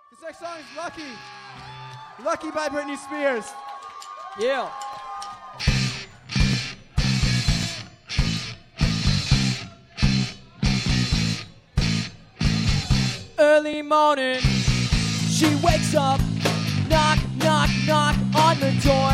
This next song is Lucky. Lucky by Britney Spears. Yeah. Early morning, she wakes up, knock, knock, knock on the door.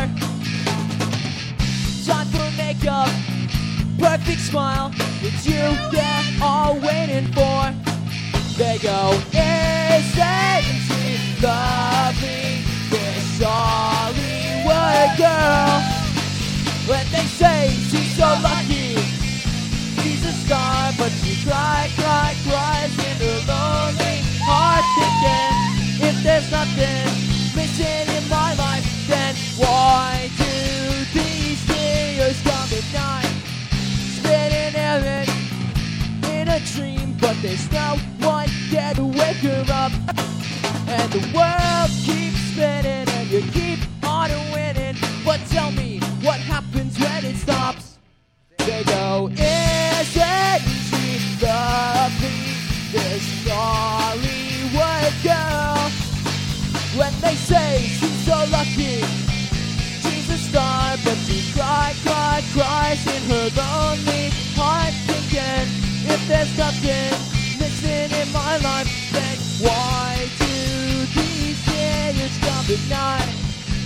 Time for makeup, perfect smile, it's you they're all waiting for. They go, isn't she lovely, this Hollywood girl? When they say she's so lucky, she's a star, but she cries in her lonely heart, thinking if there's nothing missing in my life, then why do these tears come at night? Spinning heaven in a dream, but there's no one there to wake her up. And the world keeps spinning and you keep on winning, but tell me what happens when it stops. They go, isn't she lovely, this Hollywood girl? When they say she's so lucky, she's a star, but she cries in her lonely heart, thinking if there's nothing missing in my life, then why do these tears come at night?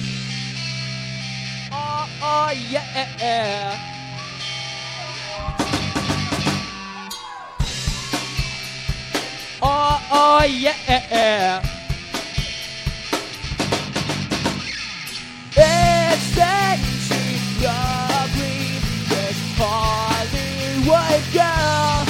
Oh yeah. Oh yeah. Isn't she lovely, this Hollywood girl?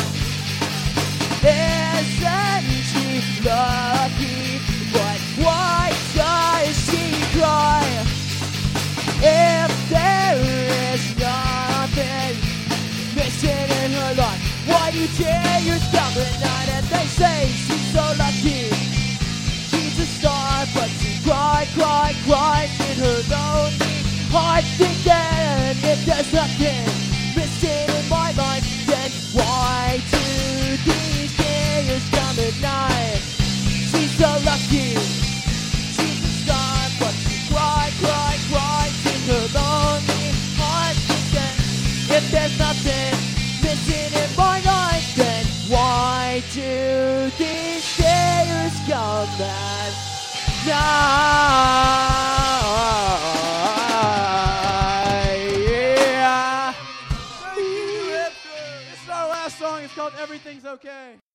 Isn't she lucky, but why does she cry? If there is nothing missing in her life, why do tears come at night? And they say she's so lucky, she's a star, but she cries in her lonely heart, thinking if there's nothing missing in my life, then why do these tears come at night? She's so lucky, she's a star, but she cries in her lonely heart, thinking if there's nothing missing in my life, then why do these tears come at night? This is our last song. It's called Everything's Okay.